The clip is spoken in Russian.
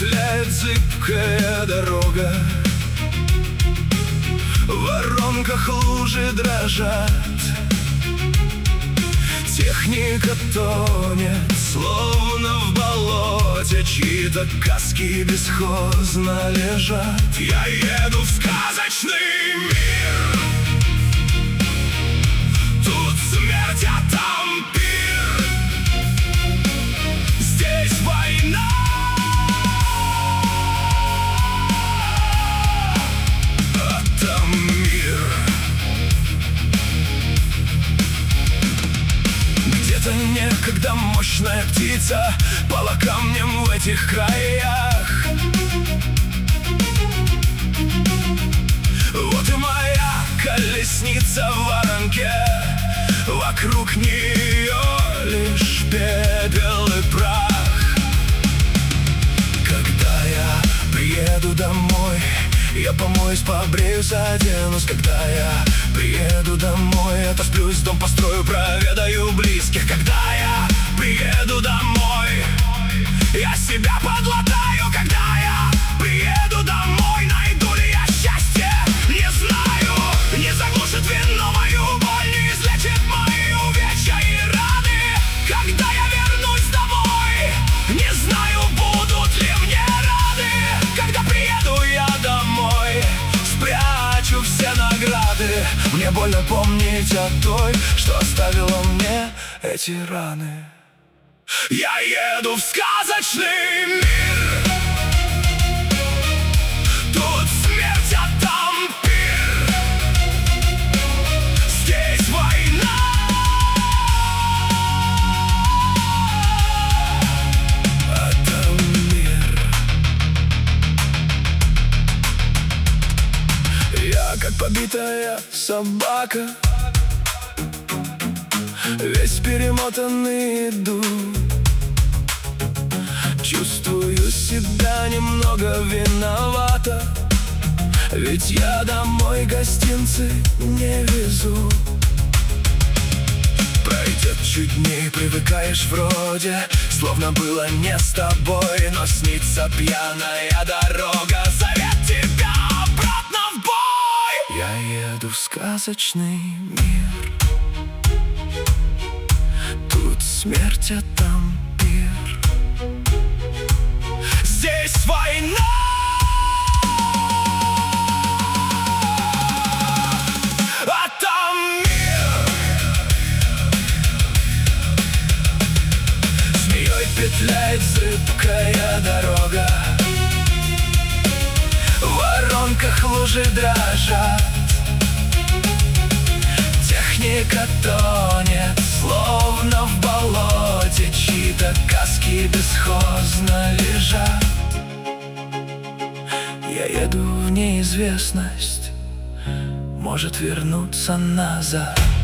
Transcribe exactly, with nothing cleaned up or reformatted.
петляет зыбкая дорога. В воронках лужи дрожат, техника тонет, словно в болоте. Чьи-то каски бесхозно лежат. Я еду в сказочный мир. Тут смерть, а там пир. Здесь война, а там мир. Где-то некогда мощная птица пала камнем в этих краях. Вот и моя колесница в воронке. Вокруг нее лишь пепел и прах. Когда я приеду домой, я помоюсь, побреюсь, оденусь. Когда я приеду домой, отосплюсь, дом построю, проведаю близких. Когда я приеду домой, я себя подлатаю. Когда я приеду домой, найду ли я счастье, не знаю. Не заглушит вино мою боль, не излечит мои увечья и раны. Когда я вернусь домой, не знаю, будут ли мне рады. Когда приеду я домой, спрячу все награды. Мне больно помнить о той, что оставила мне эти раны. Я еду в сказочный мир. Тут смерть, а там пир. Здесь война, а там мир. Я как побитая собака, весь перемотанный иду. Чувствую себя немного виновата, ведь я домой гостинцы не везу. Пройдет чуть дней, привыкаешь вроде, словно было не с тобой. Но снится пьяная дорога, зовет тебя обратно в бой. Я еду в сказочный мир. Тут смерть, а там пир. Здесь война, а там мир. Змеей петляет зыбкая дорога. В воронках лужи дрожат, техника тонет, словно в болоте. Чьи-то каски бесхозно лежат. Я еду в неизвестность, может вернуться назад.